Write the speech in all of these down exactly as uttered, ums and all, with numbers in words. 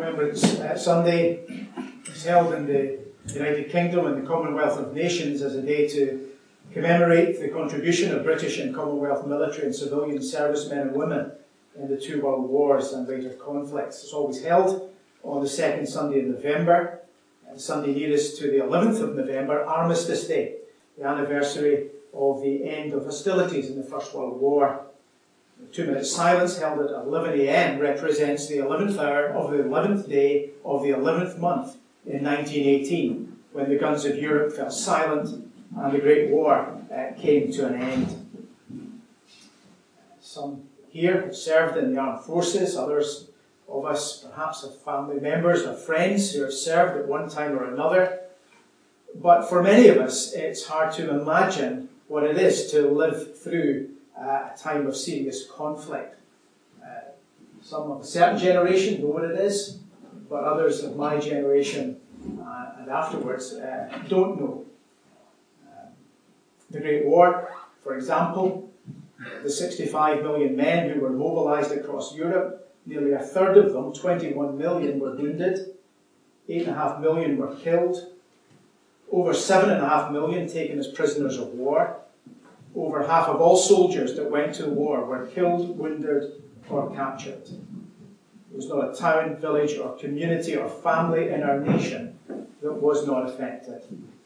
Remembrance uh, Sunday is held in the United Kingdom and the Commonwealth of Nations as a day to commemorate the contribution of British and Commonwealth military and civilian servicemen and women in the two world wars and later conflicts. It's always held on the second Sunday in November, and Sunday nearest to the eleventh of November, Armistice Day, the anniversary of the end of hostilities in the First World War. The two-minute silence held at eleven a m represents the eleventh hour of the eleventh day of the eleventh month in nineteen eighteen, when the guns of Europe fell silent and the Great War uh, came to an end. Some here have served in the armed forces, others of us perhaps have family members or friends who have served at one time or another. But for many of us, it's hard to imagine what it is to live through uh, a time of serious conflict. Uh, some of a certain generation know what it is, but others of my generation uh, and afterwards uh, don't know. Uh, the Great War, for example, the sixty-five million men who were mobilized across Europe, nearly a third of them, twenty-one million, were wounded, eight point five million were killed, over seven point five million taken as prisoners of war. Over half of all soldiers that went to the war were killed, wounded, or captured. There was not a town, village, or community or family in our nation that was not affected.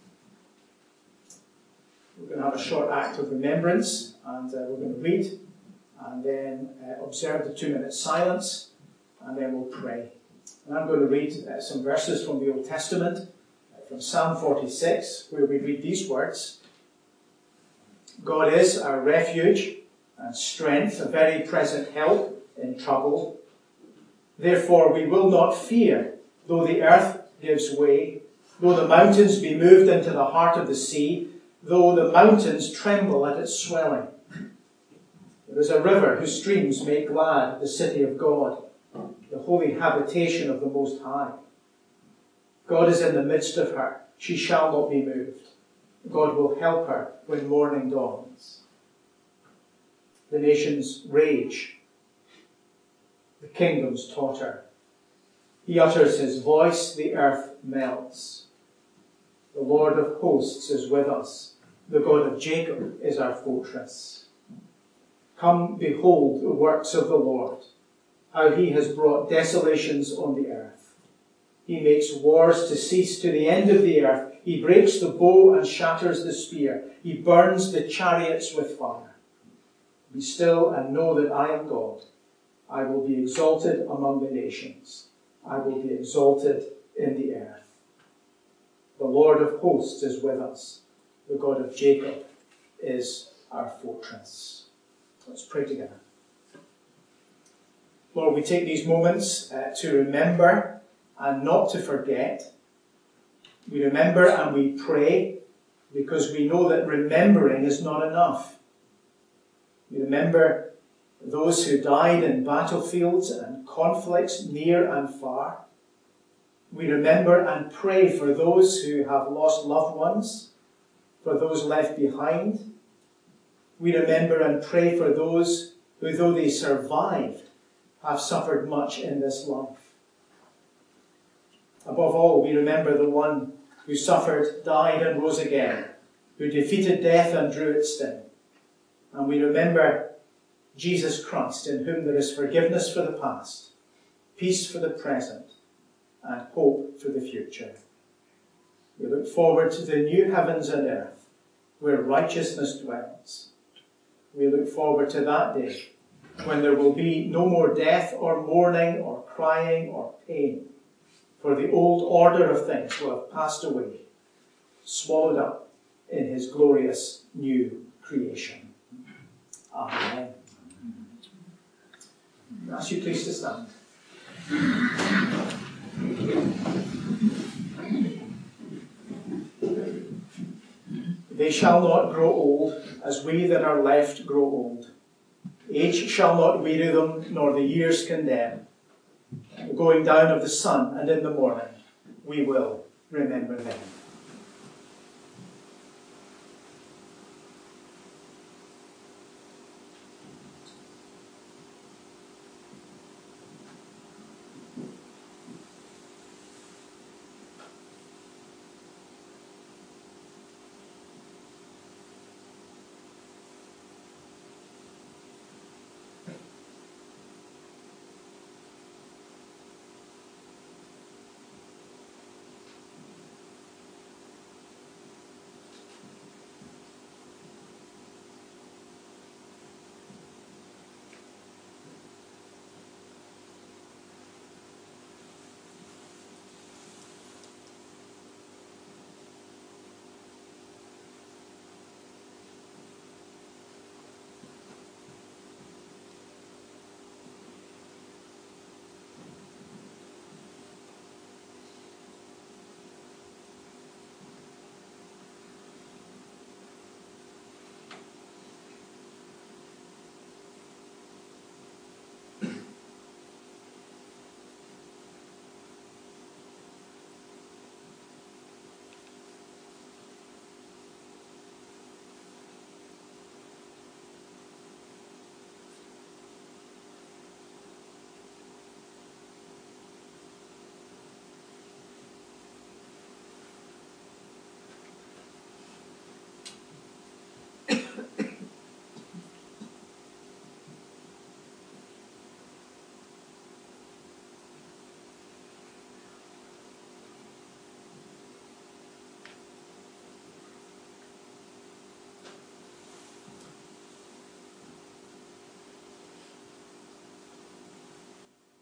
We're going to have a short act of remembrance, and uh, we're going to read, and then uh, observe the two-minute silence, and then we'll pray. And I'm going to read uh, some verses from the Old Testament, uh, from Psalm forty-six, where we read these words: God is our refuge and strength, a very present help in trouble. Therefore we will not fear, though the earth gives way, though the mountains be moved into the heart of the sea, though the mountains tremble at its swelling. There is a river whose streams make glad the city of God, the holy habitation of the Most High. God is in the midst of her. She shall not be moved. God will help her when morning dawns. The nations rage. The kingdoms totter. He utters his voice, the earth melts. The Lord of hosts is with us. The God of Jacob is our fortress. Come, behold the works of the Lord, how he has brought desolations on the earth. He makes wars to cease to the end of the earth. He breaks the bow and shatters the spear. He burns the chariots with fire. Be still and know that I am God. I will be exalted among the nations. I will be exalted in the earth. The Lord of hosts is with us. The God of Jacob is our fortress. Let's pray together. Lord, we take these moments uh, to remember and not to forget. We remember and we pray because we know that remembering is not enough. We remember those who died in battlefields and conflicts near and far. We remember and pray for those who have lost loved ones, for those left behind. We remember and pray for those who, though they survived, have suffered much in this life. Above all, we remember the one who suffered, died and rose again, who defeated death and drew its sting. And we remember Jesus Christ, in whom there is forgiveness for the past, peace for the present, and hope for the future. We look forward to the new heavens and earth, where righteousness dwells. We look forward to that day, when there will be no more death or mourning or crying or pain, for the old order of things will have passed away, swallowed up in his glorious new creation. Amen. I ask you please to stand. They shall not grow old, as we that are left grow old. Age shall not weary them, nor the years condemn. The going down of the sun, and in the morning we will remember them.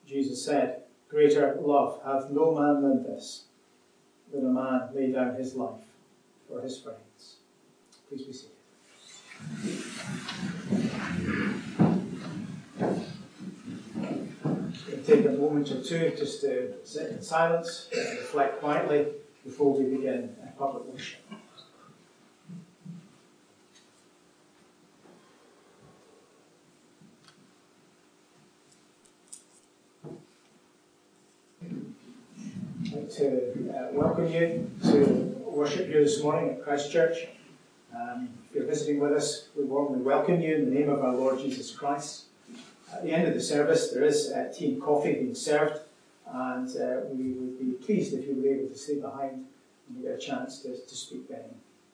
Jesus said, "Greater love hath no man than this, that a man lay down his life for his friends." Please be seated. We'll take a moment or two just to sit in silence and reflect quietly before we begin public worship. I'd like to uh, welcome you to worship here this morning at Christ Church. Um, if you're visiting with us, we warmly welcome you in the name of our Lord Jesus Christ. At the end of the service, there is uh, tea and coffee being served, and uh, we would be pleased if you were able to stay behind and get a chance to, to speak then.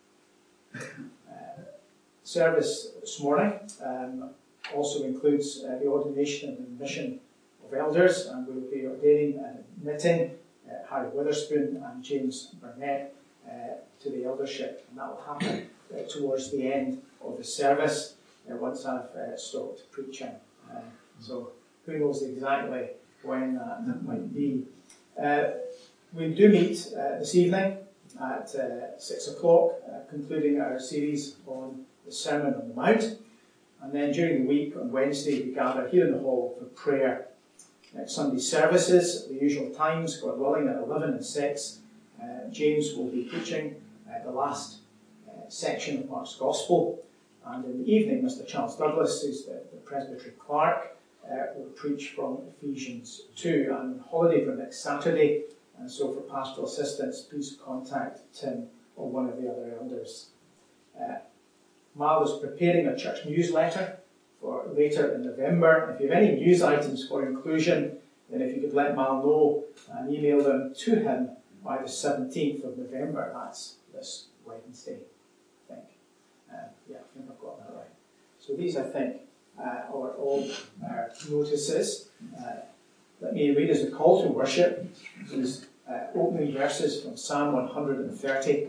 Uh, service this morning um, also includes uh, the ordination and admission of elders, and we will be ordaining and admitting uh, Harry Witherspoon and James Burnett uh, to the eldership, and that will happen uh, towards the end of the service uh, once I've uh, stopped preaching. Uh, so who knows exactly when that, that might be. Uh, we do meet uh, this evening at uh, six o'clock, uh, concluding our series on the Sermon on the Mount. And then during the week, on Wednesday, we gather here in the hall for prayer. Next Sunday's services, the usual times, God willing, at eleven and six. Uh, James will be preaching uh, the last uh, section of Mark's Gospel. And in the evening, Mister Charles Douglas, who's the, the presbytery clerk, uh, will preach from Ephesians two. I'm on holiday for next Saturday, and so for pastoral assistance, please contact Tim or one of the other elders. Uh, Mal is preparing a church newsletter for later in November. If you have any news items for inclusion, then if you could let Mal know and email them to him by the seventeenth of November, that's this Wednesday, I think. Uh, yeah, I think I've got that right. So these, I think, uh, are all our notices. Uh, let me read as a call to worship these uh, opening verses from Psalm one hundred thirty.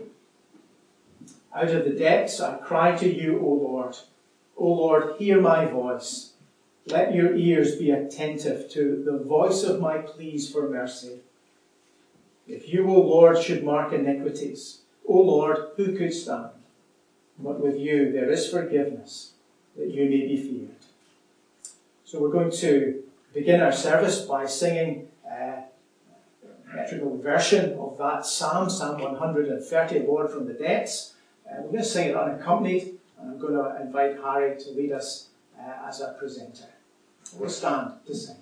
Out of the depths I cry to you, O Lord. O Lord, hear my voice. Let your ears be attentive to the voice of my pleas for mercy. If you, O Lord, should mark iniquities, O Lord, who could stand? But with you there is forgiveness, that you may be feared. So we're going to begin our service by singing a metrical version of that psalm, Psalm one hundred thirty, Lord from the depths. Uh, we're going to sing it unaccompanied, and I'm going to invite Harry to lead us uh, as our presenter. We'll stand to sing.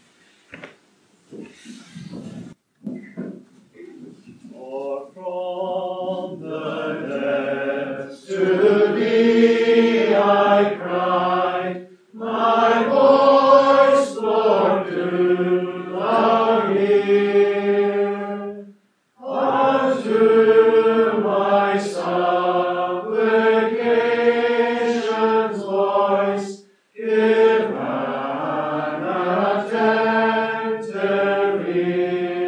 For from the depths to thee I cry, my voice, Lord, do thou hear. Unto my supplications voice give an attentive ear.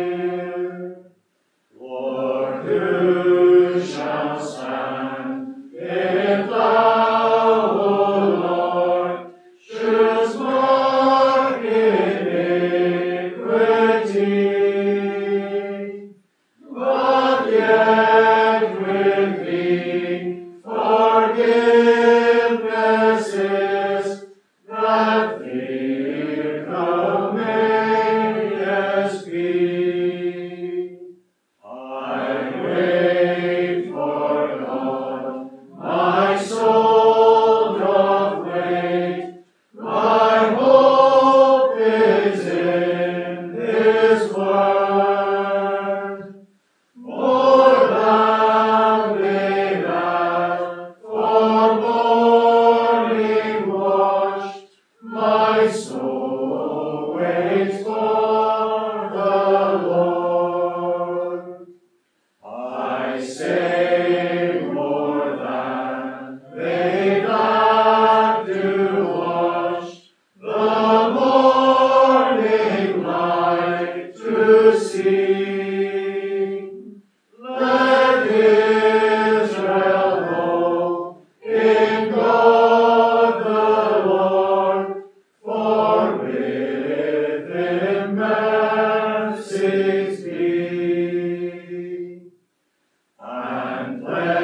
praises be, and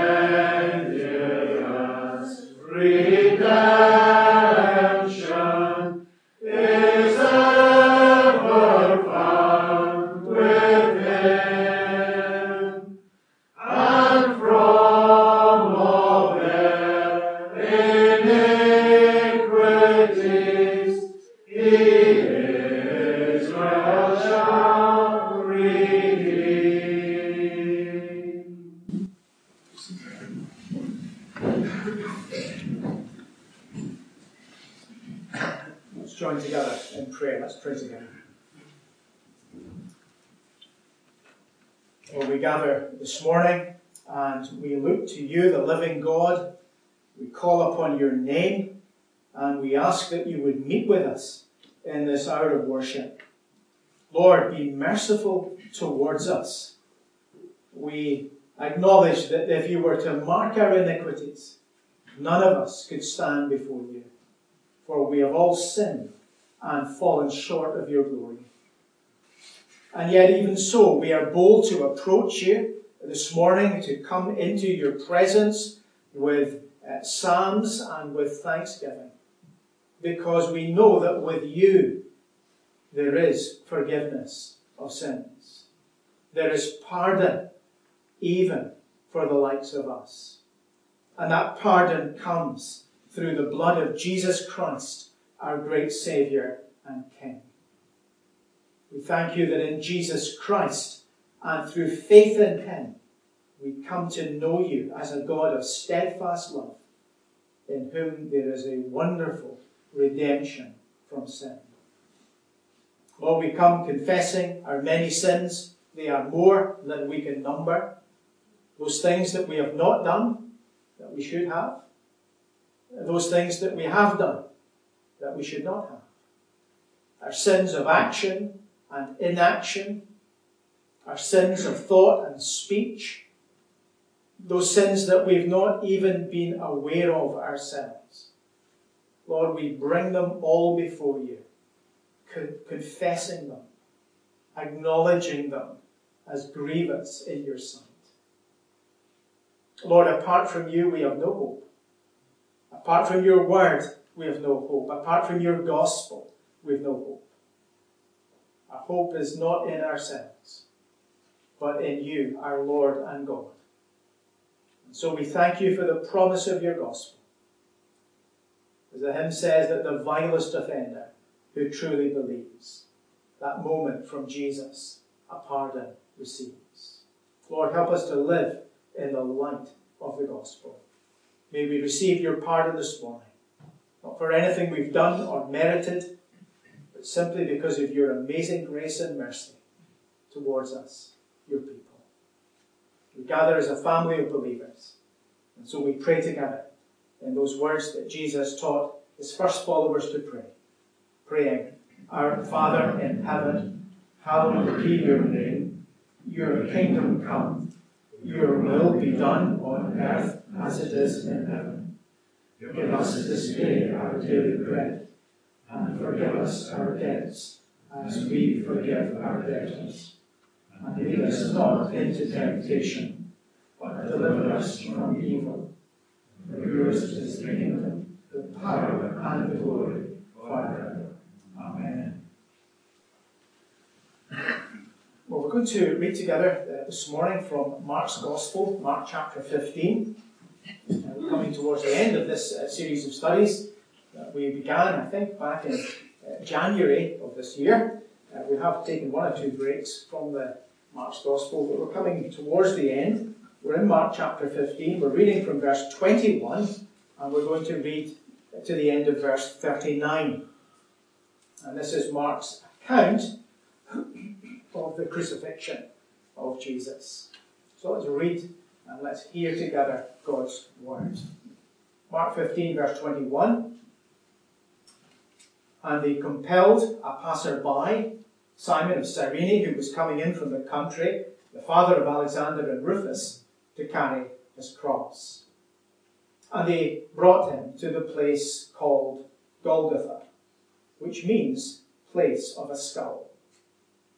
plenteous redemption is ever found within, and from all their iniquities Israel shall redeem. Let's join together in prayer. Let's pray together. Well, we gather this morning and we look to you, the living God. We call upon your name and we ask that you would meet with us in this hour of worship. Lord, be merciful towards us. We acknowledge that if you were to mark our iniquities, none of us could stand before you, for we have all sinned and fallen short of your glory. And yet even so, we are bold to approach you this morning, to come into your presence with uh, psalms and with thanksgiving, because we know that with you there is forgiveness of sins. There is pardon even for the likes of us. And that pardon comes through the blood of Jesus Christ, our great Saviour and King. We thank you that in Jesus Christ and through faith in him, we come to know you as a God of steadfast love, in whom there is a wonderful redemption from sin. Lord, we come confessing our many sins. They are more than we can number. Those things that we have not done, that we should have. Those things that we have done, that we should not have. Our sins of action and inaction. Our sins of thought and speech. Those sins that we've not even been aware of ourselves. Lord, we bring them all before you, confessing them, acknowledging them as grievous in your sight. Lord, apart from you, we have no hope. Apart from your word, we have no hope. Apart from your gospel, we have no hope. Our hope is not in ourselves, but in you, our Lord and God. And so we thank you for the promise of your gospel. As the hymn says, that the vilest offender who truly believes, that moment from Jesus, a pardon receives. Lord, help us to live in the light of the gospel. May we receive your pardon this morning, not for anything we've done or merited, but simply because of your amazing grace and mercy towards us, your people. We gather as a family of believers, and so we pray together in those words that Jesus taught his first followers to pray, praying, Our Father in heaven, hallowed be your name. Your kingdom come. Your will be done on earth as it is in heaven. Give us this day our daily bread, and forgive us our debts, as we forgive our debtors. And lead us not into temptation, but deliver us from evil. For yours is the kingdom, the power, and the glory, forever. Amen. Well, we're going to read together uh, this morning from Mark's Gospel, Mark chapter fifteen. Uh, we're coming towards the end of this uh, series of studies that we began, I think, back in uh, January of this year. Uh, we have taken one or two breaks from the Mark's Gospel, but we're coming towards the end. We're in Mark chapter fifteen. We're reading from verse twenty-one, and we're going to read to the end of verse thirty-nine. And this is Mark's account of the crucifixion of Jesus. So let's read and let's hear together God's word. Mark fifteen, verse twenty-one. And they compelled a passer-by, Simon of Cyrene, who was coming in from the country, the father of Alexander and Rufus, to carry his cross. And they brought him to the place called Golgotha, which means place of a skull.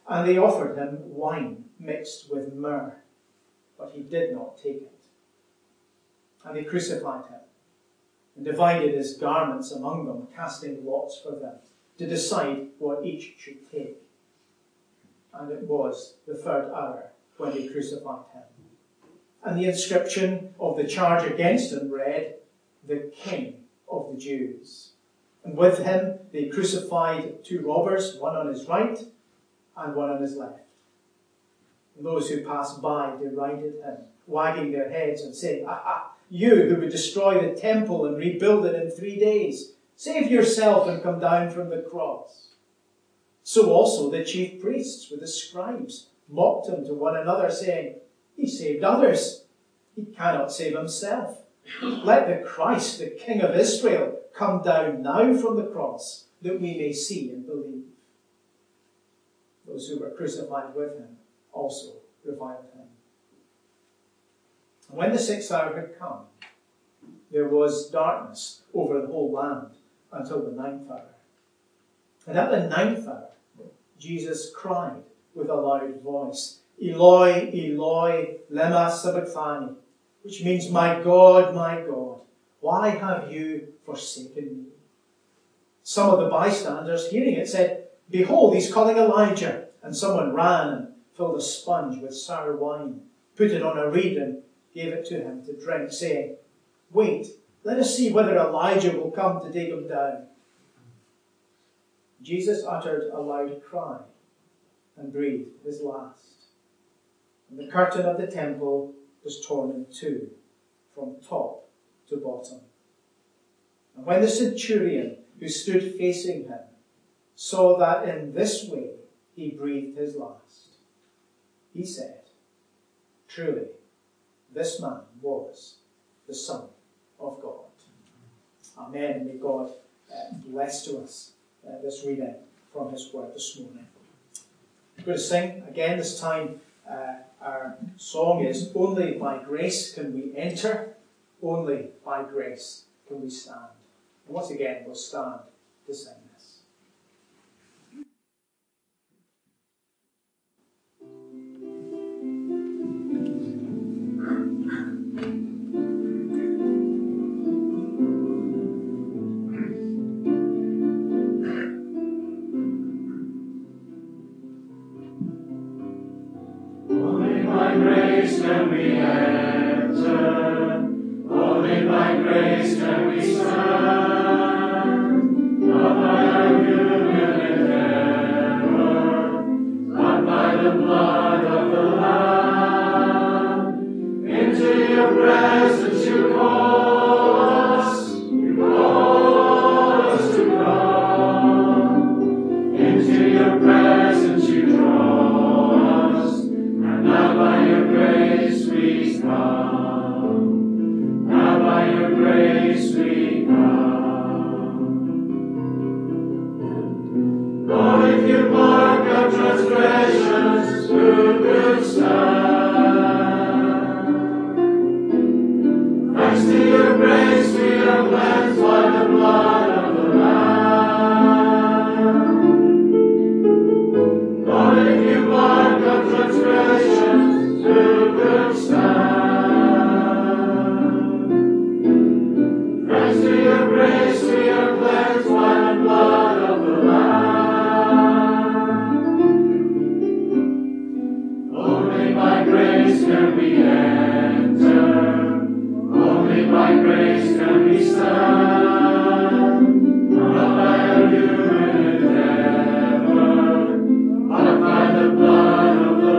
And they offered him wine mixed with myrrh, but he did not take it. And they crucified him, and divided his garments among them, casting lots for them, to decide what each should take. And it was the third hour when they crucified him. And the inscription of the charge against him read, "The King of the Jews." And with him they crucified two robbers, one on his right and one on his left. And those who passed by derided him, wagging their heads and saying, "Aha, you who would destroy the temple and rebuild it in three days, save yourself and come down from the cross." So also the chief priests with the scribes mocked him to one another, saying, "He saved others. He cannot save himself. Let the Christ, the King of Israel, come down now from the cross, that we may see and believe." Those who were crucified with him also reviled him. And when the sixth hour had come, there was darkness over the whole land until the ninth hour. And at the ninth hour, Jesus cried with a loud voice, "Eloi, Eloi, lema sabachthani," which means, "My God, my God, why have you forsaken me?" Some of the bystanders, hearing it, said, "Behold, he's calling Elijah." And someone ran and filled a sponge with sour wine, put it on a reed and gave it to him to drink, saying, "Wait, let us see whether Elijah will come to take him down." Jesus uttered a loud cry and breathed his last. And the curtain of the temple was torn in two, from top to bottom. And when the centurion who stood facing him saw that in this way he breathed his last, he said, "Truly, this man was the Son of God." Amen. May God uh, bless to us uh, this reading from his word this morning. We're going to sing again. This time uh, our song is "Only by Grace Can We Enter, Only by Grace Can We Stand." And once again we'll stand to sing this. Grace can we enter, only by grace can we stand, not by our human endeavor, but by the blood of the Lamb. Into your presence you call us, you call us to come, into your presence you draw us, and now by your grace we come. Now by your grace we come. Lord, if you mark our transgressions, who could stand? Thanks to your grace we are cleansed by the blood of the Lamb. Lord, if you mark our transgressions, who could stand? Thanks to your grace we are cleansed by the blood of the Lamb. Only by grace can we enter, only by grace can we stand, not by our human endeavor, but by the blood of the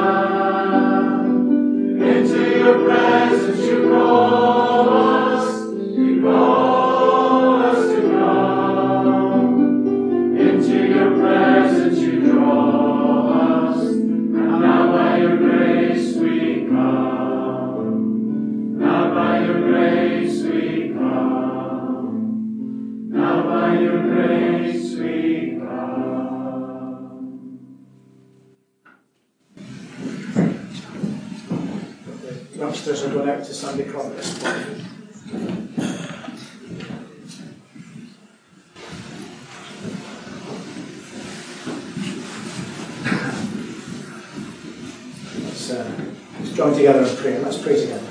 Lamb. Into your presence you call us, you call us to come. Into your presence you draw us, and now by your grace we come. Now by your grace we come. Now by your grace we come. The youngsters are going out to Sunday club this morning. Let's, uh, let's join together in prayer. Let's pray together.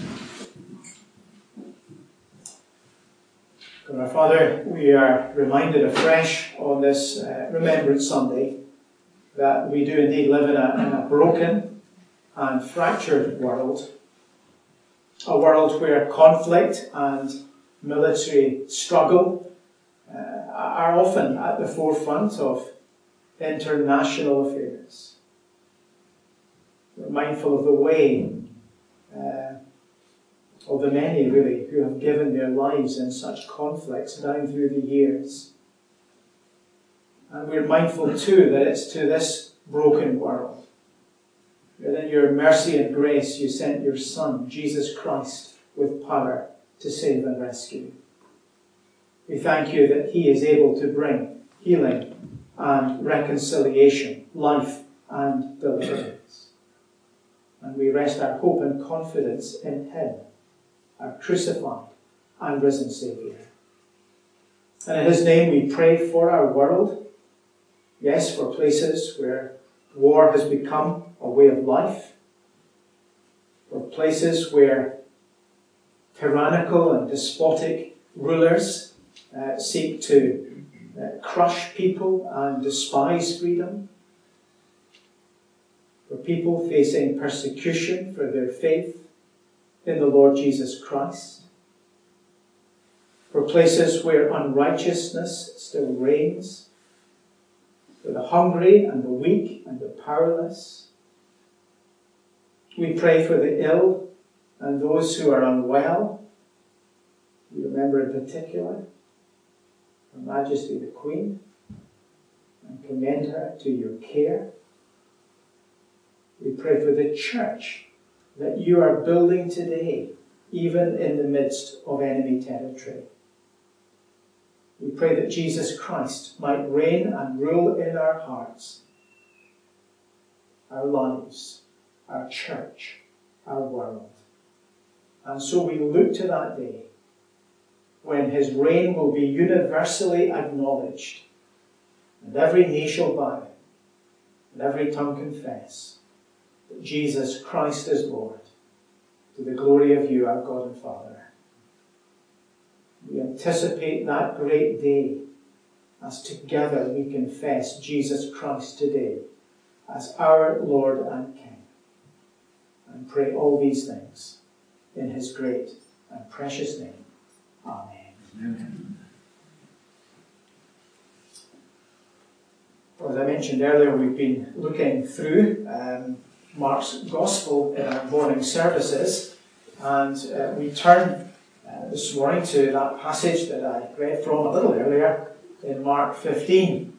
God our Father, we are reminded afresh on this uh, Remembrance Sunday that we do indeed live in a, in a broken and fractured world. A world where conflict and military struggle uh, are often at the forefront of international affairs. We're mindful of the way uh, of the many, really, who have given their lives in such conflicts down through the years. And we're mindful too that it's to this broken world that in your mercy and grace you sent your Son, Jesus Christ, with power to save and rescue. We thank you that he is able to bring healing and reconciliation, life and deliverance. And we rest our hope and confidence in him, our crucified and risen Saviour. And in his name we pray for our world. Yes, for places where war has become a way of life. For places where tyrannical and despotic rulers uh, seek to uh, crush people and despise freedom. For people facing persecution for their faith in the Lord Jesus Christ. For places where unrighteousness still reigns. For the hungry and the weak and the powerless. We pray for the ill and those who are unwell. We remember in particular Her Majesty the Queen and commend her to your care. We pray for the church that you are building today, even in the midst of enemy territory. We pray that Jesus Christ might reign and rule in our hearts, our lives, our church, our world. And so we look to that day when his reign will be universally acknowledged, and every knee shall bow, and every tongue confess that Jesus Christ is Lord, to the glory of you, our God and Father. We anticipate that great day as together we confess Jesus Christ today as our Lord and King. And pray all these things in his great and precious name. Amen. Amen. Well, as I mentioned earlier, we've been looking through um, Mark's Gospel in our morning services, and uh, we turn uh, this morning to that passage that I read from a little earlier in Mark fifteen.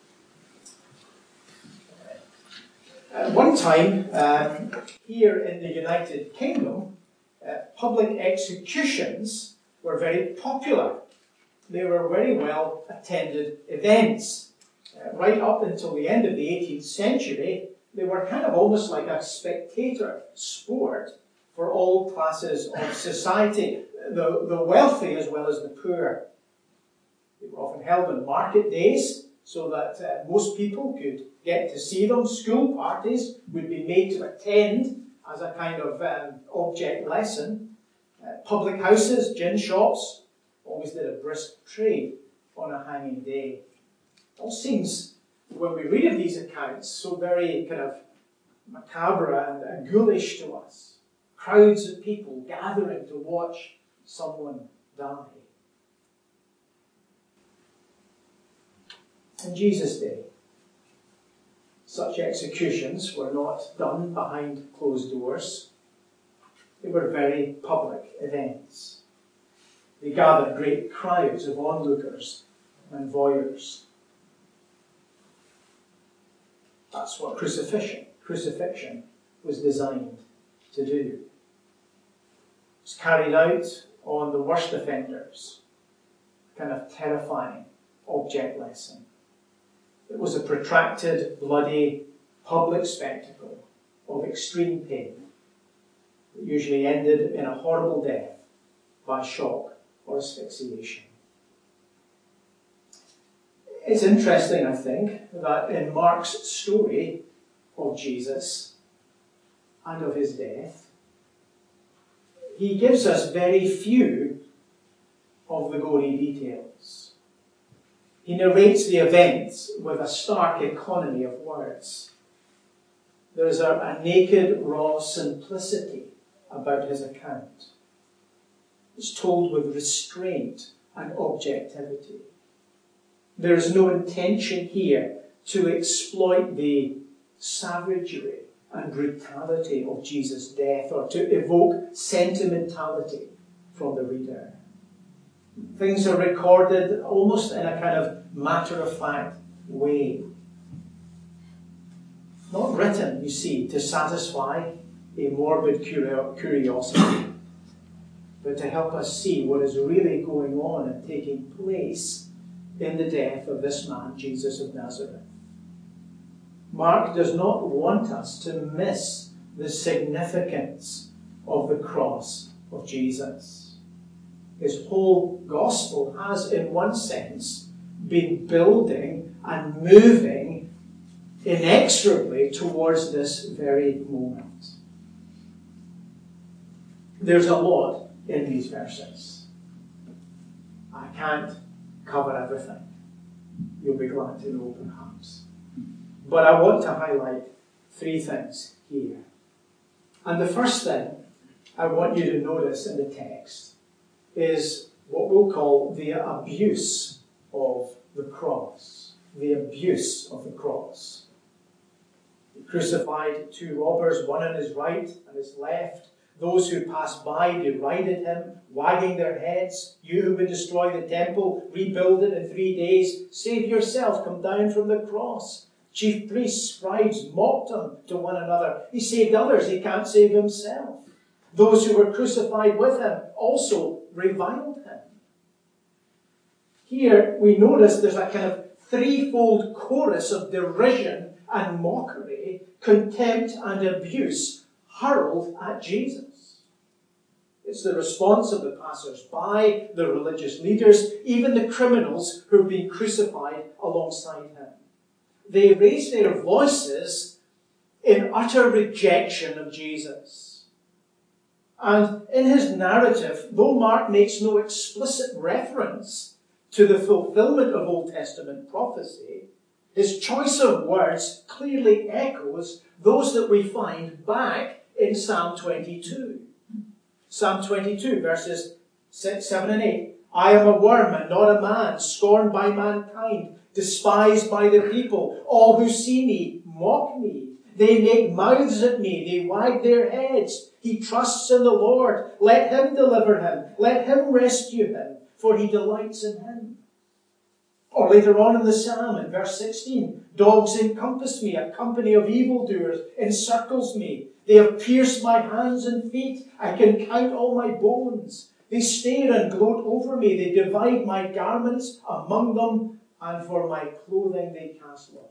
At one time, um, here in the United Kingdom, uh, public executions were very popular. They were very well attended events. Uh, right up until the end of the eighteenth century, they were kind of almost like a spectator sport for all classes of society, the, the wealthy as well as the poor. They were often held on market days so that uh, most people could get to see them. School parties would be made to attend as a kind of um, object lesson. Uh, public houses, gin shops, always did a brisk trade on a hanging day. It all seems, when we read of these accounts, so very kind of macabre and, and ghoulish to us. Crowds of people gathering to watch someone die. In Jesus' day, such executions were not done behind closed doors. They were very public events. They gathered great crowds of onlookers and voyeurs. That's what crucifixion, crucifixion was designed to do. It was carried out on the worst offenders, a kind of terrifying object lesson. It was a protracted, bloody, public spectacle of extreme pain. It usually ended in a horrible death by shock or asphyxiation. It's interesting, I think, that in Mark's story of Jesus, and of his death, he gives us very few of the gory details. He narrates the events with a stark economy of words. There is a, a naked, raw simplicity about his account. It's told with restraint and objectivity. There is no intention here to exploit the savagery and brutality of Jesus' death or to evoke sentimentality from the reader. Things are recorded almost in a kind of matter-of-fact way. Not written, you see, to satisfy a morbid curiosity, but to help us see what is really going on and taking place in the death of this man, Jesus of Nazareth. Mark does not want us to miss the significance of the cross of Jesus. His whole gospel has, in one sense, been building and moving inexorably towards this very moment. There's a lot in these verses. I can't cover everything. You'll be glad to know, perhaps. But I want to highlight three things here. And the first thing I want you to notice in the text is what we'll call the abuse of the cross. The abuse of the cross. He crucified two robbers, one on his right and his left. Those who passed by derided him, wagging their heads. You who would destroy the temple, rebuild it in three days, save yourself, come down from the cross. Chief priests, scribes mocked him to one another. He saved others, he can't save himself. Those who were crucified with him also reviled him. Here we notice there's a kind of threefold chorus of derision and mockery, contempt and abuse hurled at Jesus. It's the response of the passers-by, the religious leaders, even the criminals who have been crucified alongside him. They raise their voices in utter rejection of Jesus. And in his narrative, though Mark makes no explicit reference to the fulfillment of Old Testament prophecy, his choice of words clearly echoes those that we find back in Psalm twenty-two. Psalm twenty-two, verses six, seven and eight. I am a worm and not a man, scorned by mankind, despised by the people. All who see me mock me. They make mouths at me. They wag their heads. He trusts in the Lord. Let him deliver him. Let him rescue him, for he delights in him. Or later on in the psalm, in verse sixteen, dogs encompass me. A company of evildoers encircles me. They have pierced my hands and feet. I can count all my bones. They stare and gloat over me. They divide my garments among them, and for my clothing they cast lots.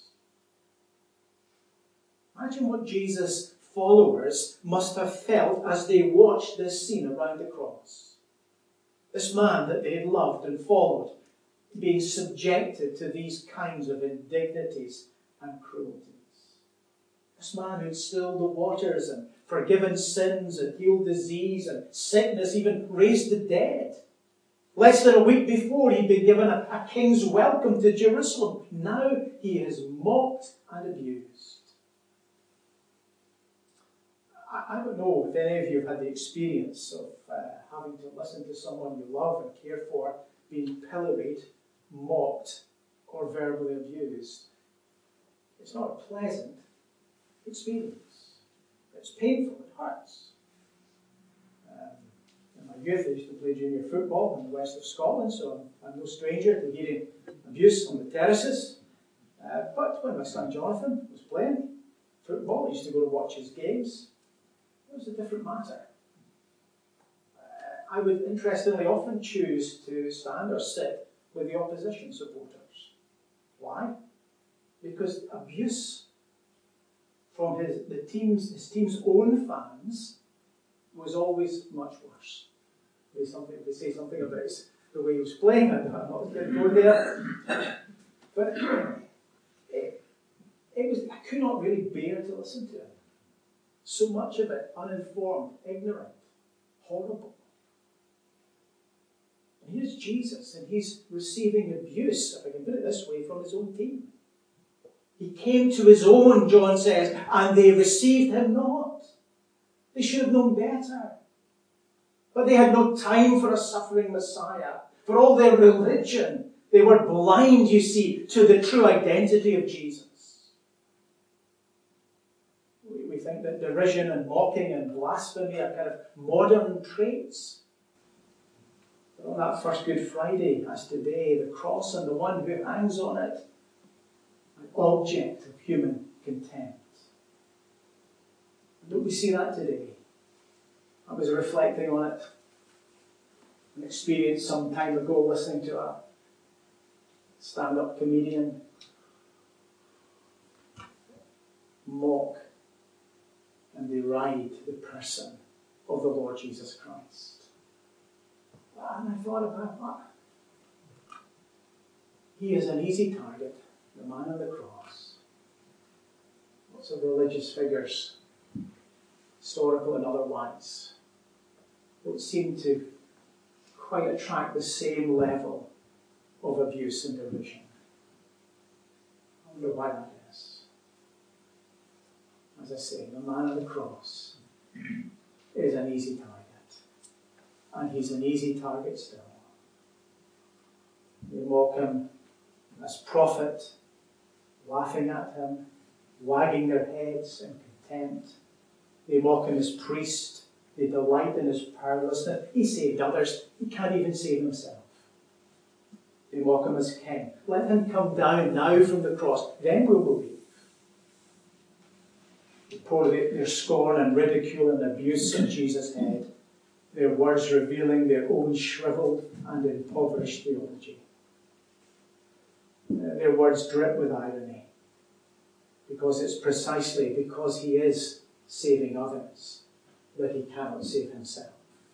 Imagine what Jesus' followers must have felt as they watched this scene around the cross. This man that they had loved and followed, being subjected to these kinds of indignities and cruelties. This man who'd stilled the waters and forgiven sins and healed disease and sickness, even raised the dead. Less than a week before, he'd been given a, a king's welcome to Jerusalem. Now he is mocked and abused. I, I don't know if any of you have had the experience of uh, having to listen to someone you love and care for being pilloried, mocked, or verbally abused. It's not a pleasant experience. It's painful, it hurts. Um, in my youth, I used to play junior football in the west of Scotland, so I'm, I'm no stranger to hearing abuse on the terraces. Uh, but when my son Jonathan was playing football, I used to go to watch his games. It was a different matter. Uh, I would interestingly often choose to stand or sit with the opposition supporters. Why? Because abuse from his the team's his team's own fans was always much worse. They something they say something about his, the way he was playing. I'm not going to go there, but it, it was I could not really bear to listen to him. So much of it uninformed, ignorant, horrible. And here's Jesus, and he's receiving abuse, if I can put it this way, from his own team. He came to his own, John says, and they received him not. They should have known better. But they had no time for a suffering Messiah. For all their religion, they were blind, you see, to the true identity of Jesus. We, we think that derision and mocking and blasphemy are kind of modern traits. But on that first Good Friday, as today, the cross and the one who hangs on it, an object of human contempt. Don't we see that today? I was reflecting on it. An experience some time ago listening to a stand-up comedian mock and deride the person of the Lord Jesus Christ. And I thought about that. He is an easy target, the man on the cross. Lots of religious figures, historical and otherwise, don't seem to quite attract the same level of abuse and derision. I wonder why that is. As I say, the man on the cross is an easy target. And he's an easy target still. They mock him as prophet, laughing at him, wagging their heads in contempt. They mock him as priest. They delight in his powerlessness. He saved others. He can't even save himself. They mock him as king. Let him come down now from the cross. Then we'll believe. They pour their scorn and ridicule and abuse on Jesus' head. Their words revealing their own shriveled and impoverished theology. Their words drip with irony. Because it's precisely because he is saving others that he cannot save himself.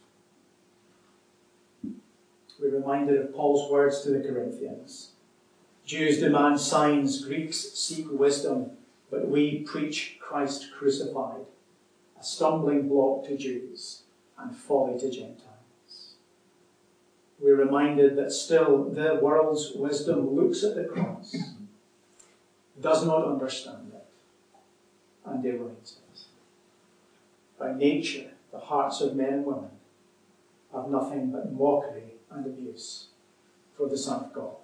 We're reminded of Paul's words to the Corinthians. Jews demand signs, Greeks seek wisdom, but we preach Christ crucified, a stumbling block to Jews and folly to Gentiles. We're reminded that still the world's wisdom looks at the cross, does not understand it, and derides it. By nature, the hearts of men and women have nothing but mockery and abuse for the Son of God.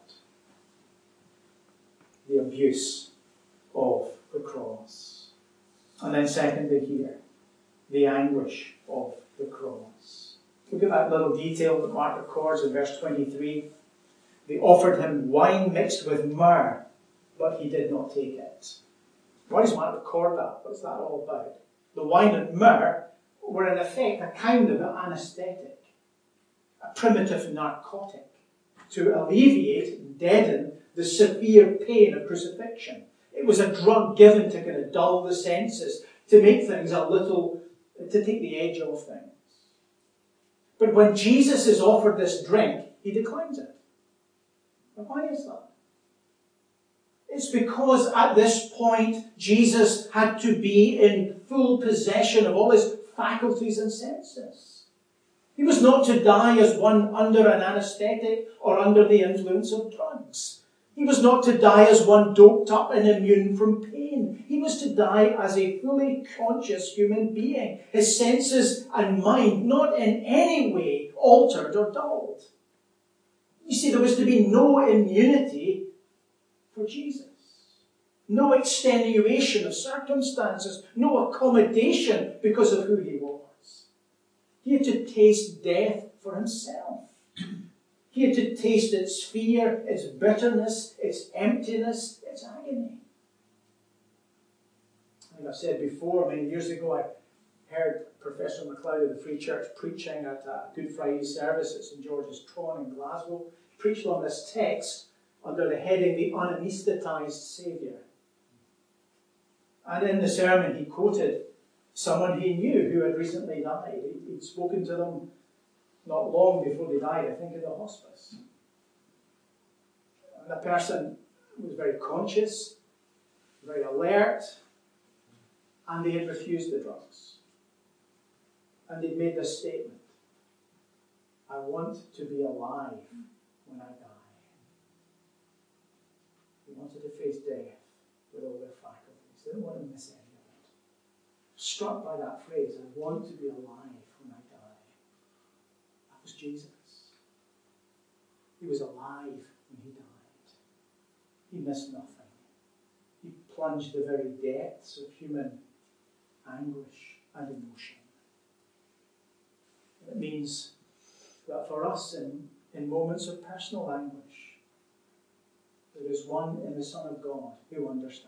The abuse of the cross. And then secondly here, the anguish of the cross. Look at that little detail that Mark records in verse twenty-three. They offered him wine mixed with myrrh, but he did not take it. Why does Mark record that? What's that all about? The wine and myrrh were in effect a kind of anaesthetic, a primitive narcotic, to alleviate and deaden the severe pain of crucifixion. It was a drug given to kind of dull the senses, to make things a little, to take the edge off things. But when Jesus is offered this drink, he declines it. And why is that? It's because at this point, Jesus had to be in full possession of all his faculties and senses. He was not to die as one under an anaesthetic or under the influence of drugs. He was not to die as one doped up and immune from pain. He was to die as a fully conscious human being, his senses and mind not in any way altered or dulled. You see, there was to be no immunity for Jesus. No extenuation of circumstances, no accommodation because of who he was. He had to taste death for himself. He had to taste its fear, its bitterness, its emptiness, its agony. I think I've said before, many years ago, I heard Professor MacLeod of the Free Church preaching at a Good Friday service at St George's Tron in Glasgow. He preached on this text under the heading, The Unanesthetized Saviour. And in the sermon, he quoted someone he knew who had recently died. He'd spoken to them not long before they died, I think in the hospice. And the person was very conscious, very alert, And they had refused the drugs. And they'd made this statement: I want to be alive when I die. They wanted to face death with all their faculties. They didn't want to miss any of it. Struck by that phrase, I want to be alive when I die. That was Jesus. He was alive when he died. He missed nothing. He plunged the very depths of human anguish and emotion. It means that for us, in, in moments of personal anguish, there is one in the Son of God who understands.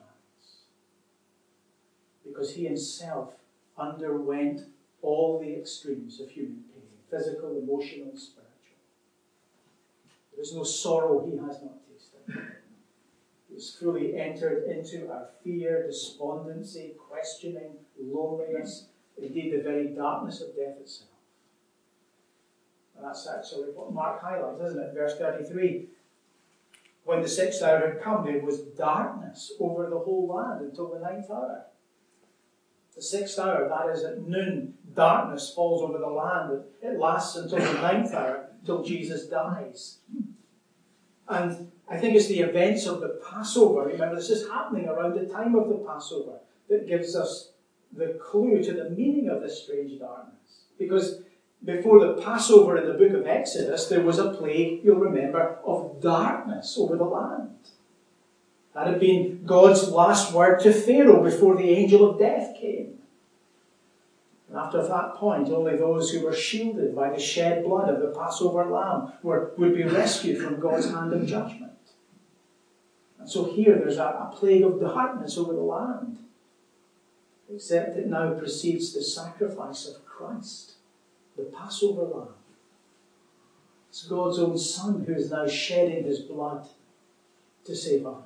Because he himself underwent all the extremes of human pain, physical, emotional, spiritual. There is no sorrow he has not tasted. He has fully entered into our fear, despondency, questioning, loneliness, indeed the very darkness of death itself. And that's actually what Mark highlights, isn't it? Verse thirty-three. When the sixth hour had come, there was darkness over the whole land until the ninth hour. The sixth hour, that is at noon, darkness falls over the land. It lasts until the ninth hour, till Jesus dies. And I think it's the events of the Passover. Remember, this is happening around the time of the Passover that gives us the clue to the meaning of this strange darkness. Because before the Passover in the book of Exodus, there was a plague, you'll remember, of darkness over the land. That had been God's last word to Pharaoh before the angel of death came. And after that point, only those who were shielded by the shed blood of the Passover lamb were, would be rescued from God's hand of judgment. And so here there's a, a plague of darkness over the land. Except it now precedes the sacrifice of Christ, the Passover lamb. It's God's own Son who is now shedding his blood to save others.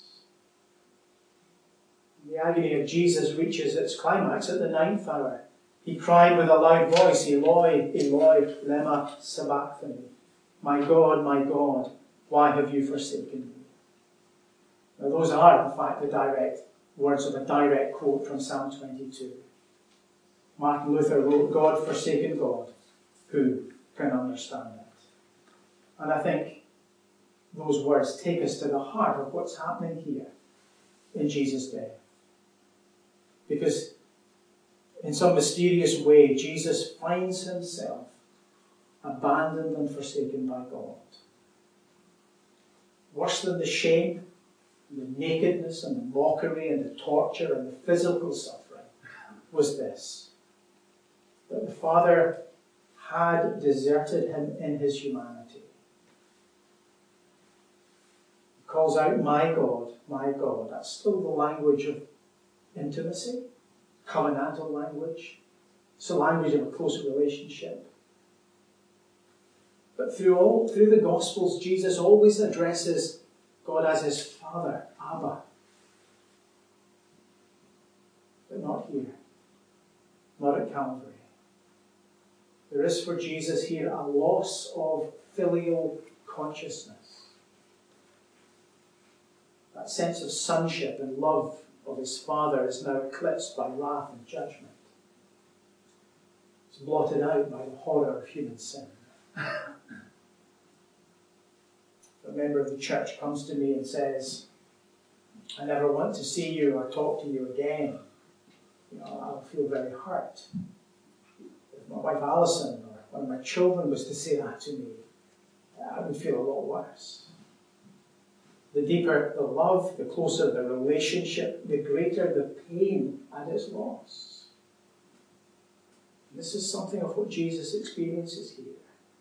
The agony of Jesus reaches its climax at the ninth hour. He cried with a loud voice, Eloi, Eloi, lema sabachthani. My God, my God, why have you forsaken me? Now those are, in fact, the direct words of a direct quote from Psalm twenty-two. Martin Luther wrote, God forsaken God, who can understand it? And I think those words take us to the heart of what's happening here in Jesus' death. Because in some mysterious way, Jesus finds himself abandoned and forsaken by God. Worse than the shame, and the nakedness, and the mockery, and the torture, and the physical suffering was this: that the Father had deserted him in his humanity. He calls out, my God, my God. That's still the language of intimacy, covenantal language. It's the language of a close relationship. But through all, through the Gospels, Jesus always addresses God as his Father, Abba. But not here. Not at Calvary. There is for Jesus here a loss of filial consciousness. That sense of sonship and love of his Father is now eclipsed by wrath and judgment. It's blotted out by the horror of human sin. A member of the church comes to me and says, I never want to see you or talk to you again. You know, I'll feel very hurt. If my wife Alison or one of my children was to say that to me, I would feel a lot worse. The deeper the love, the closer the relationship, the greater the pain at its loss. And this is something of what Jesus experiences here.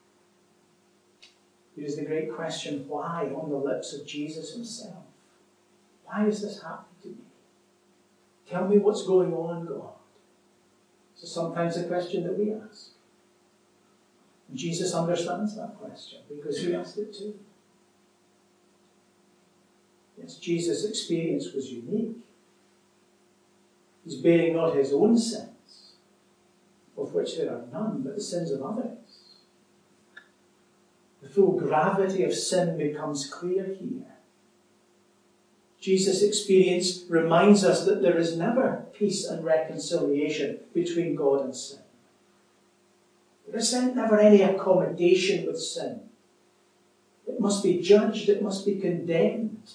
It is the great question, why, on the lips of Jesus himself? Why is this happening to me? Tell me what's going on, God. So sometimes a question that we ask. And Jesus understands that question because he asked it too. Yes, Jesus' experience was unique. He's bearing not his own sins, of which there are none, but the sins of others. The full gravity of sin becomes clear here. Jesus' experience reminds us that there is never peace and reconciliation between God and sin. There is never any accommodation with sin. It must be judged, it must be condemned.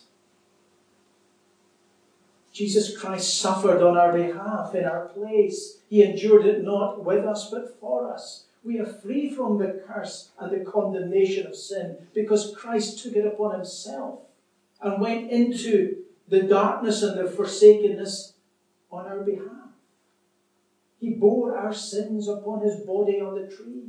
Jesus Christ suffered on our behalf, in our place. He endured it not with us, but for us. We are free from the curse and the condemnation of sin because Christ took it upon himself and went into the darkness and the forsakenness on our behalf. He bore our sins upon his body on the tree.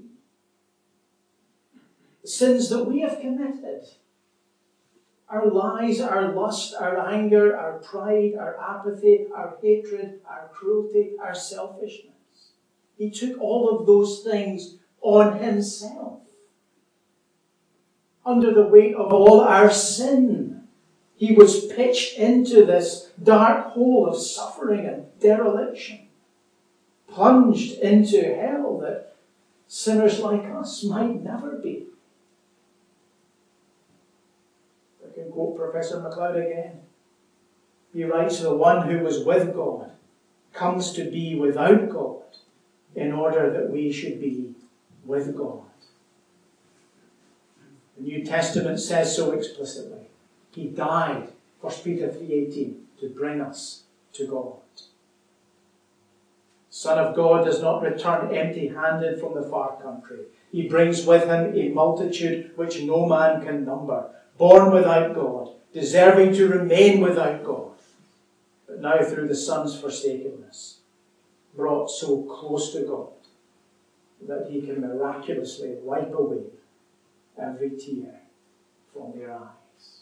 The sins that we have committed. Our lies, our lust, our anger, our pride, our apathy, our hatred, our cruelty, our selfishness. He took all of those things on himself. Under the weight of all our sin, he was pitched into this dark hole of suffering and dereliction. Plunged into hell that sinners like us might never be. I can quote Professor MacLeod again. He writes, the one who was with God comes to be without God in order that we should be with God. The New Testament says so explicitly. He died, First Peter three eighteen, to bring us to God. Son of God does not return empty-handed from the far country. He brings with him a multitude which no man can number, born without God, deserving to remain without God, but now through the Son's forsakenness, brought so close to God that he can miraculously wipe away every tear from their eyes.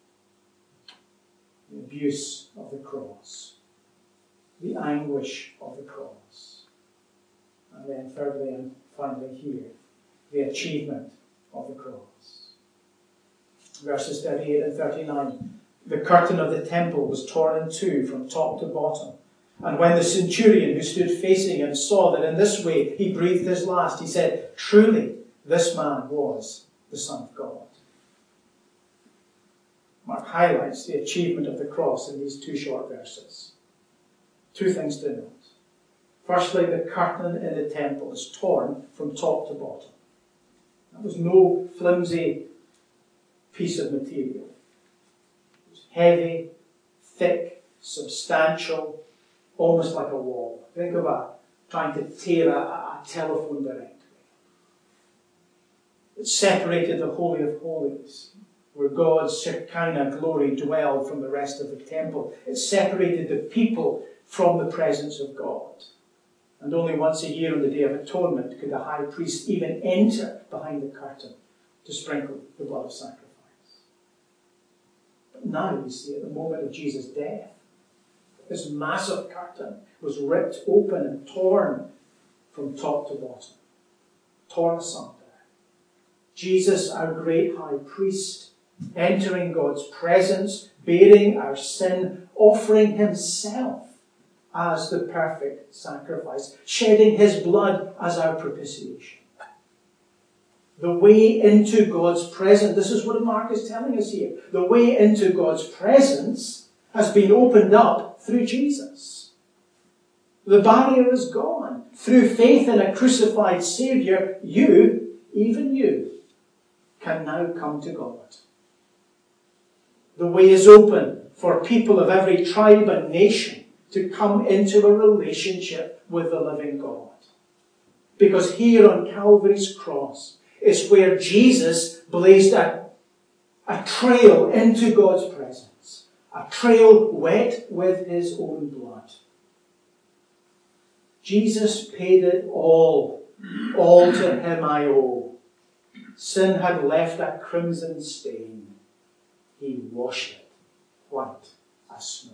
The abuse of the cross, the anguish of the cross, and then thirdly and finally here, the achievement of the cross. Verses thirty-eight and thirty-nine. The curtain of the temple was torn in two from top to bottom. And when the centurion who stood facing him saw that in this way he breathed his last, he said, truly, this man was the Son of God. Mark highlights the achievement of the cross in these two short verses. Two things to note. Firstly, the curtain in the temple is torn from top to bottom. That was no flimsy piece of material. It was heavy, thick, substantial, almost like a wall. Think of a trying to tear a, a telephone directory. It separated the Holy of Holies, where God's Shekinah glory dwelled, from the rest of the temple. It separated the people from the presence of God. And only once a year on the Day of Atonement could the high priest even enter behind the curtain to sprinkle the blood of sacrifice. But now we see, at the moment of Jesus' death, this massive curtain was ripped open and torn from top to bottom, torn asunder. Jesus, our great high priest, entering God's presence, bearing our sin, offering himself as the perfect sacrifice, shedding his blood as our propitiation. The way into God's presence, this is what Mark is telling us here, the way into God's presence has been opened up through Jesus. The barrier is gone. Through faith in a crucified Saviour, you, even you, can now come to God. The way is open for people of every tribe and nation to come into a relationship with the living God. Because here on Calvary's cross is where Jesus blazed a, a trail into God's presence. A trail wet with his own blood. Jesus paid it all. All to him I owe. Sin had left a crimson stain. He washed it white as snow.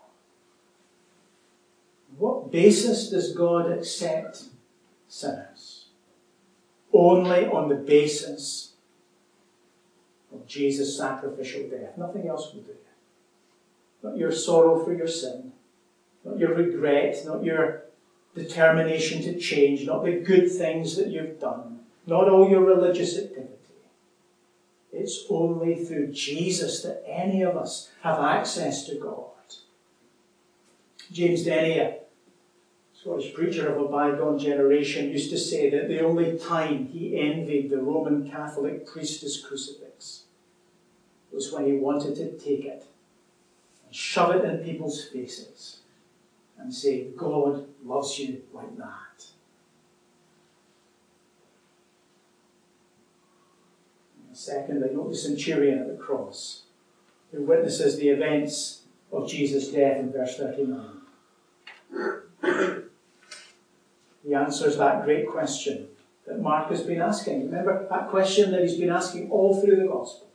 What basis does God accept sinners? Only on the basis of Jesus' sacrificial death. Nothing else will do. Not your sorrow for your sin, not your regret, not your determination to change, not the good things that you've done, not all your religious activity. It's it's only through Jesus that any of us have access to God. James Denny, a Scottish preacher of a bygone generation, used to say that the only time he envied the Roman Catholic priest's crucifix was when he wanted to take it and shove it in people's faces and say, God loves you like that. And secondly, note the centurion at the cross, who witnesses the events of Jesus' death in verse thirty-nine. He answers that great question that Mark has been asking. Remember that question that he's been asking all through the Gospel.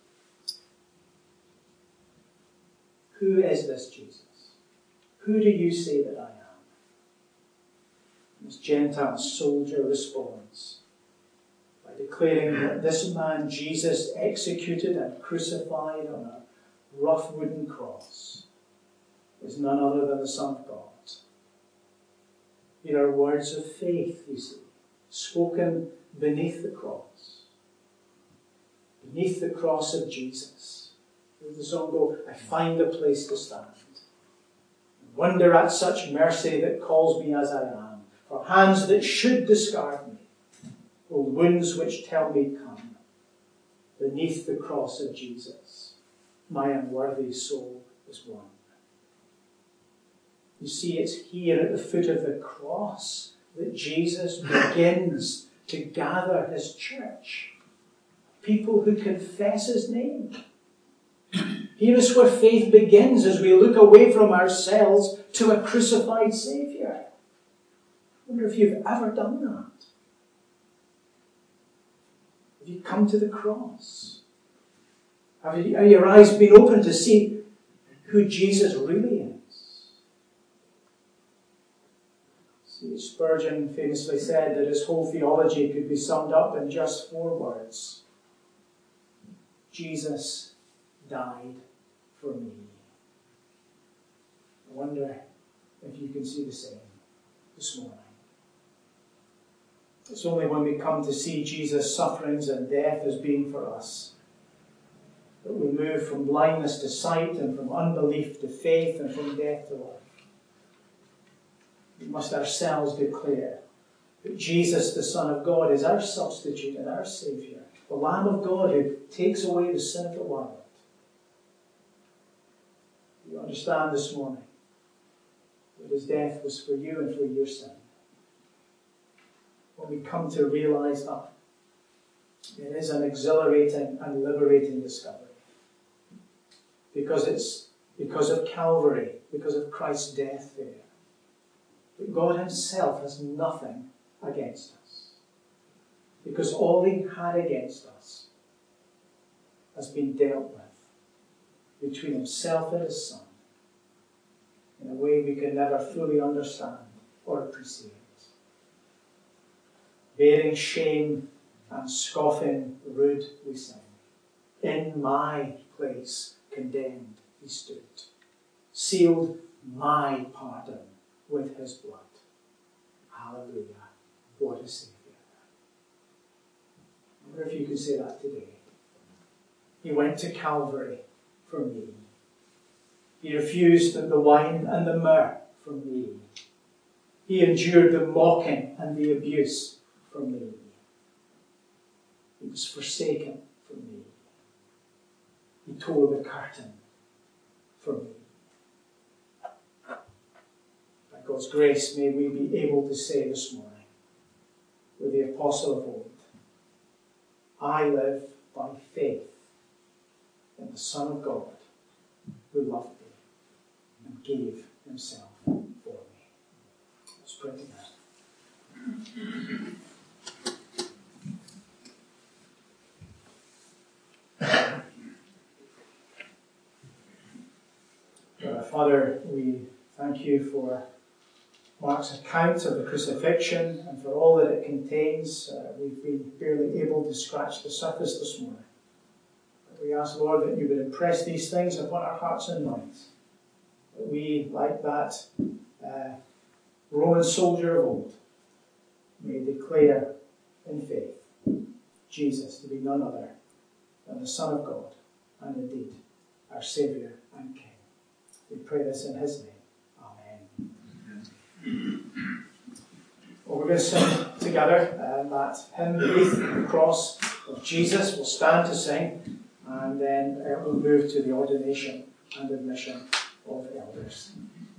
Who is this Jesus? Who do you say that I am? And this Gentile soldier responds by declaring that this man Jesus, executed and crucified on a rough wooden cross, is none other than the Son of God. Here are words of faith, you see, spoken beneath the cross. Beneath the cross of Jesus. With the song go, I find a place to stand. Wonder at such mercy that calls me as I am. For hands that should discard me hold wounds which tell me come. Beneath the cross of Jesus, my unworthy soul is won. You see, it's here at the foot of the cross that Jesus begins to gather his church. People who confess his name. Here is where faith begins as we look away from ourselves to a crucified Saviour. I wonder if you've ever done that. Have you come to the cross? Have, you, have your eyes been opened to see who Jesus really is? See, Spurgeon famously said that his whole theology could be summed up in just four words. Jesus died for me. I wonder if you can see the same this morning. It's only when we come to see Jesus' sufferings and death as being for us that we move from blindness to sight and from unbelief to faith and from death to life. We must ourselves declare that Jesus, the Son of God, is our substitute and our Saviour, the Lamb of God who takes away the sin of the world. You understand this morning that his death was for you and for your sin. When we come to realise that, it is an exhilarating and liberating discovery. Because it's because of Calvary, because of Christ's death there. But God himself has nothing against us. Because all he had against us has been dealt with between himself and his Son in a way we can never fully understand or appreciate. Bearing shame and scoffing rude we sing. In my place condemned he stood. Sealed my pardon with his blood. Hallelujah. What a Saviour. I wonder if you could say that today. He went to Calvary for me. He refused the wine and the myrrh for me. He endured the mocking and the abuse for me. He was forsaken for me. He tore the curtain for me. By God's grace, may we be able to say this morning, with the apostle of old, I live by faith in the Son of God who loved me and gave himself for me. Let's pray together. Uh, Father, we thank you for Mark's account of the crucifixion and for all that it contains. Uh, we've been barely able to scratch the surface this morning. But we ask, Lord, that you would impress these things upon our hearts and minds. That we, like that uh, Roman soldier of old, may declare in faith Jesus to be none other and the Son of God, and indeed our Saviour and King. We pray this in his name. Amen. Well, we're going to sing together um, that hymn, Beneath the Cross of Jesus. We'll stand to sing, and then uh, we'll move to the ordination and admission of elders.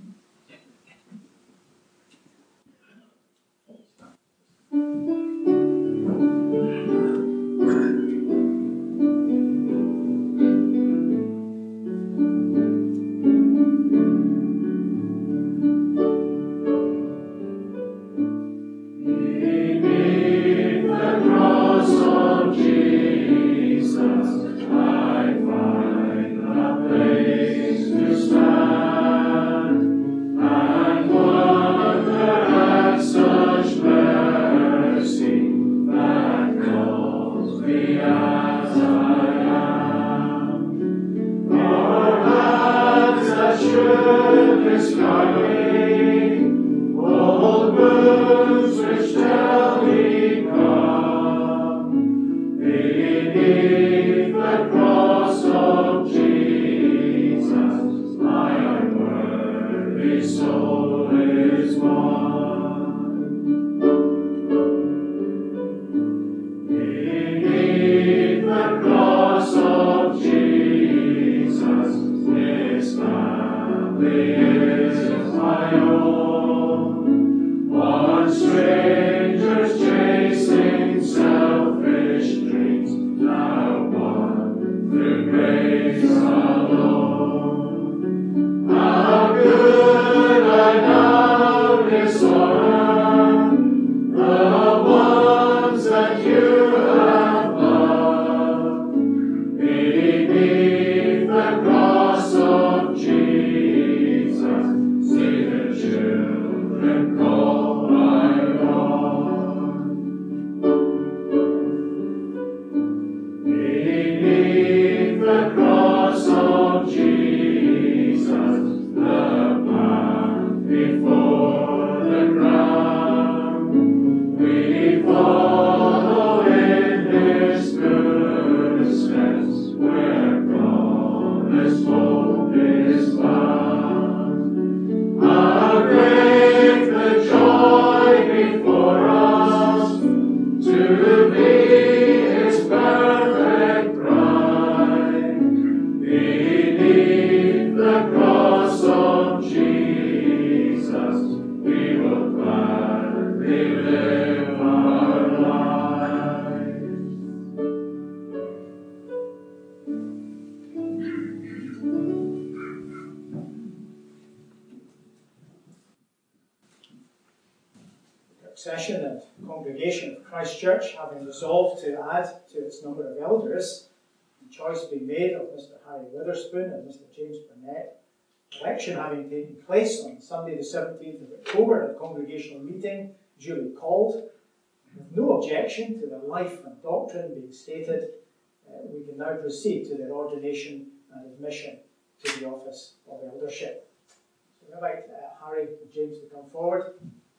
Session and congregation of Christ Church, having resolved to add to its number of elders, and choice being made of Mister Harry Witherspoon and Mister James Burnett, election having taken place on Sunday the seventeenth of October at a congregational meeting duly called, with no objection to their life and doctrine being stated, uh, we can now proceed to their ordination and admission to the office of eldership. So I invite uh, Harry and James to come forward.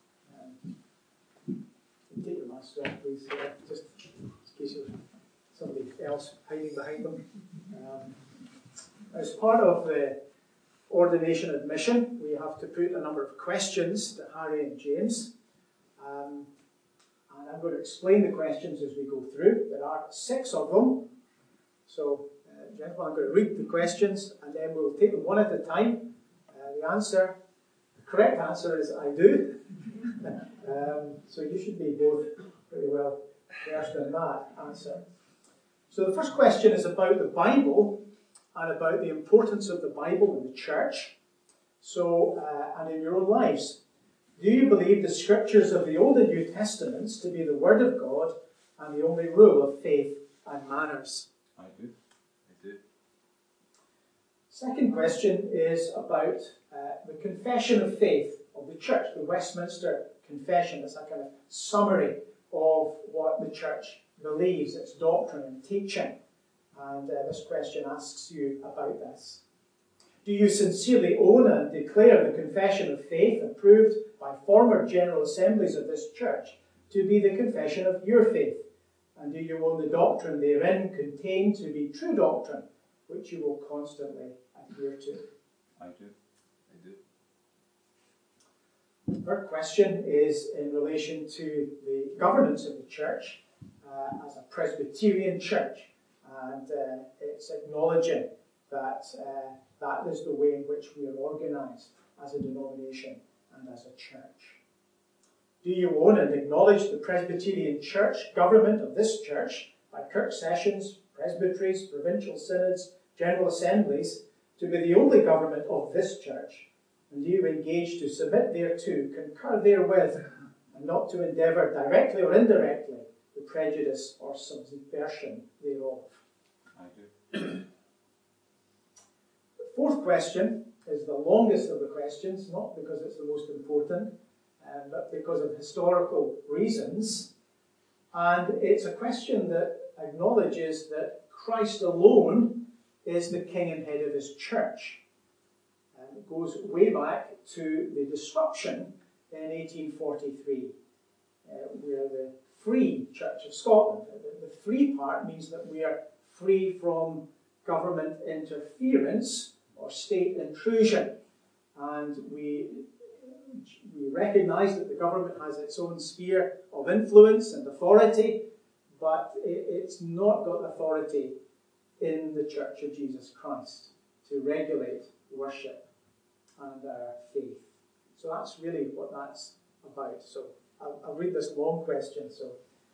Take your mask off, please, uh, just in case there's somebody else hiding behind them. Um, as part of the ordination admission, we have to put a number of questions to Harry and James. Um, and I'm going to explain the questions as we go through. There are six of them. So, uh, gentlemen, I'm going to read the questions and then we'll take them one at a time. Uh, the answer, the correct answer is I do. Um, so you should be both pretty well versed in that answer. So the first question is about the Bible and about the importance of the Bible in the church. So, uh, and in your own lives. Do you believe the scriptures of the Old and New Testaments to be the Word of God and the only rule of faith and manners? I do. I do. Second question is about uh, the confession of faith of the church, the Westminster Confession. It's a kind of summary of what the church believes, its doctrine and teaching. And uh, this question asks you about this. Do you sincerely own and declare the confession of faith approved by former General Assemblies of this church to be the confession of your faith, And do you own the doctrine therein contained to be true doctrine, which you will constantly adhere to? I do. I do. Third question is in relation to the governance of the church uh, as a Presbyterian church, and uh, it's acknowledging that uh, that is the way in which we are organised as a denomination and as a church. Do you own and acknowledge the Presbyterian church government of this church by Kirk Sessions, presbyteries, provincial synods, general assemblies to be the only government of this church? And do you engage to submit thereto, concur therewith, and not to endeavour directly or indirectly the prejudice or subversion thereof? I do. The fourth question is the longest of the questions, not because it's the most important, um, but because of historical reasons. And it's a question that acknowledges that Christ alone is the king and head of his church. And it goes way back to the disruption in eighteen forty-three, uh, where the Free Church of Scotland, the, the free part means that we are free from government interference or state intrusion. And we, we recognise that the government has its own sphere of influence and authority, but it, it's not got authority in the Church of Jesus Christ to regulate worship and our faith. So that's really what that's about. So I'll, I'll read this long question. So,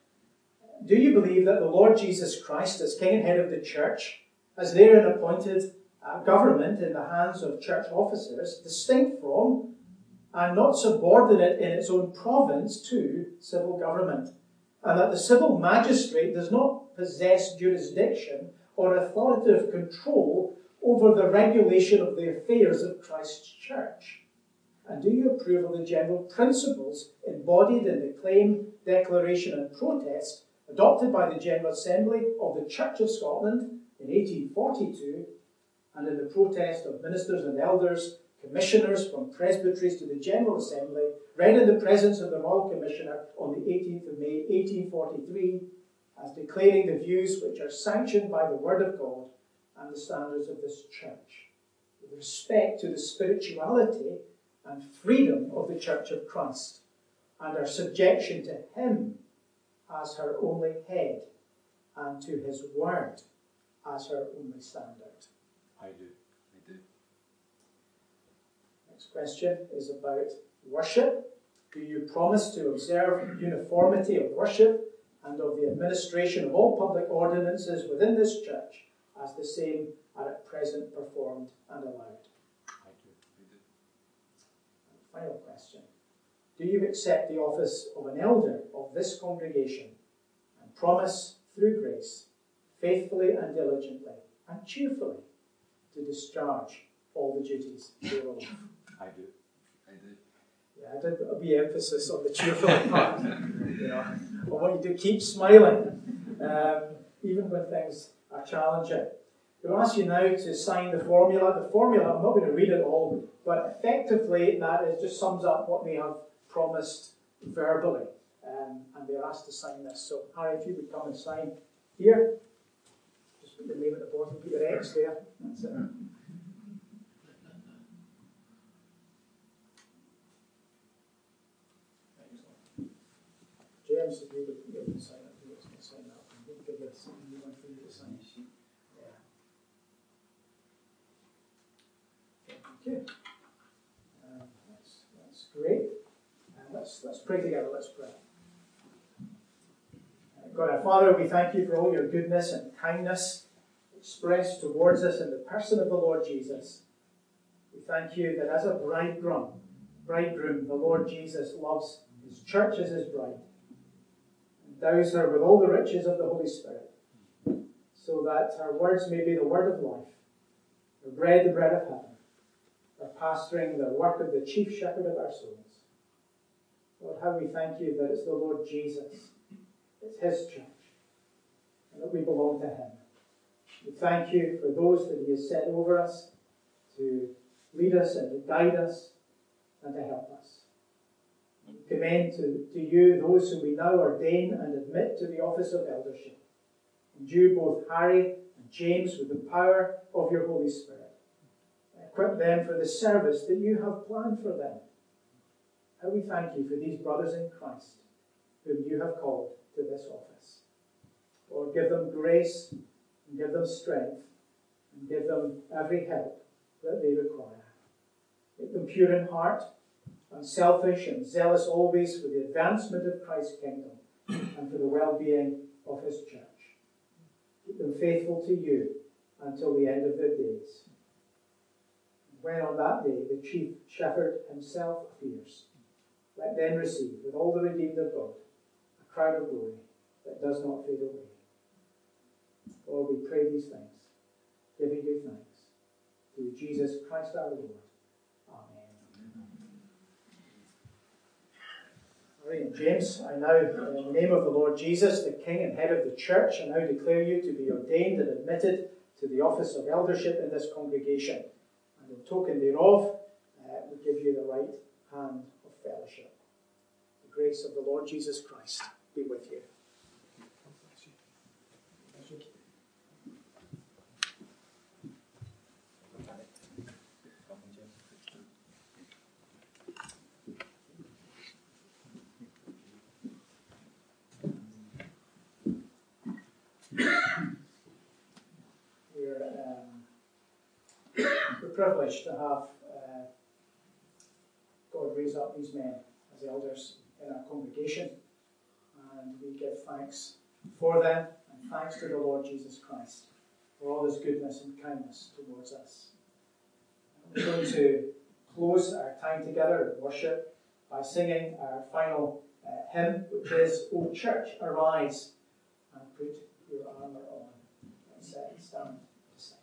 do you believe that the Lord Jesus Christ, as King and Head of the Church, has therein appointed uh, government in the hands of church officers, distinct from and not subordinate in its own province to civil government, and that the civil magistrate does not possess jurisdiction or authoritative control over the regulation of the affairs of Christ's church? And do you approve of the general principles embodied in the claim, declaration and protest adopted by the General Assembly of the Church of Scotland in eighteen forty-two, and in the protest of ministers and elders, commissioners from presbyteries to the General Assembly, read in the presence of the Royal Commissioner on the eighteenth of May eighteen forty-three, as declaring the views which are sanctioned by the Word of God and the standards of this church, with respect to the spirituality and freedom of the Church of Christ, and our subjection to Him as her only head, and to His Word as her only standard? I do. I do. Next question is about worship. Do you promise to observe uniformity of worship and of the administration of all public ordinances within this church as the same are at present performed and allowed? I do. I do. And final question. Do you accept the office of an elder of this congregation and promise, through grace, faithfully and diligently and cheerfully to discharge all the duties thereof? I do. I do. Yeah, I did a wee emphasis on the cheerfully part. You know, I want you to keep smiling, um, even when things are challenging. We'll ask you now to sign the formula. The formula, I'm not going to read it all, but effectively that is just sums up what they have promised verbally. Um, and they're asked to sign this. So, Harry, if you would come and sign here. Just put your name at the bottom, put your X there. That's it. James, if you would be able to sign it, you can sign that. We'll give you a new one for you to sign. Yeah. Thank you. Um, that's, that's great. And let's let's pray together. Let's pray. Uh, God our Father, we thank you for all your goodness and kindness expressed towards us in the person of the Lord Jesus. We thank you that as a bridegroom, bridegroom, the Lord Jesus loves his church as his bride, endows her with all the riches of the Holy Spirit, so that her words may be the word of life, her bread the bread of heaven, her pastoring the work of the chief shepherd of our souls. Lord, how we thank you that it's the Lord Jesus, it's his church, and that we belong to him. We thank you for those that he has set over us to lead us and to guide us and to help us. We commend to, to you those whom we now ordain and admit to the office of eldership. Endue both Harry and James with the power of your Holy Spirit. Equip them for the service that you have planned for them. How we thank you for these brothers in Christ whom you have called to this office. Lord, give them grace and give them strength and give them every help that they require. Make them pure in heart, unselfish and zealous always for the advancement of Christ's kingdom and for the well-being of his church. Keep them faithful to you until the end of their days. When on that day the chief shepherd himself appears, let them receive, with all the redeemed of God, a crown of glory that does not fade away. Lord, we pray these things, giving you thanks. Through Jesus Christ our Lord. Amen. All right, James, I now, in the name of the Lord Jesus, the King and head of the church, I now declare you to be ordained and admitted to the office of eldership in this congregation. And in token thereof, uh, we give you the right hand of fellowship. The grace of the Lord Jesus Christ be with you. We're, um, we're privileged to have uh, God raise up these men as elders in our congregation, and we give thanks for them and thanks to the Lord Jesus Christ for all his goodness and kindness towards us. We're going to close our time together in worship by singing our final uh, hymn, which is O Church, Arise and Put Your Armour On. Let's uh, stand to sing.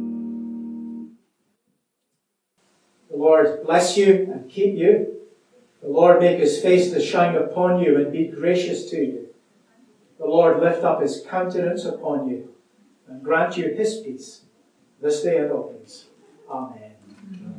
Bless you and keep you. The Lord make his face to shine upon you and be gracious to you. The Lord lift up his countenance upon you and grant you his peace, this day and always. Amen.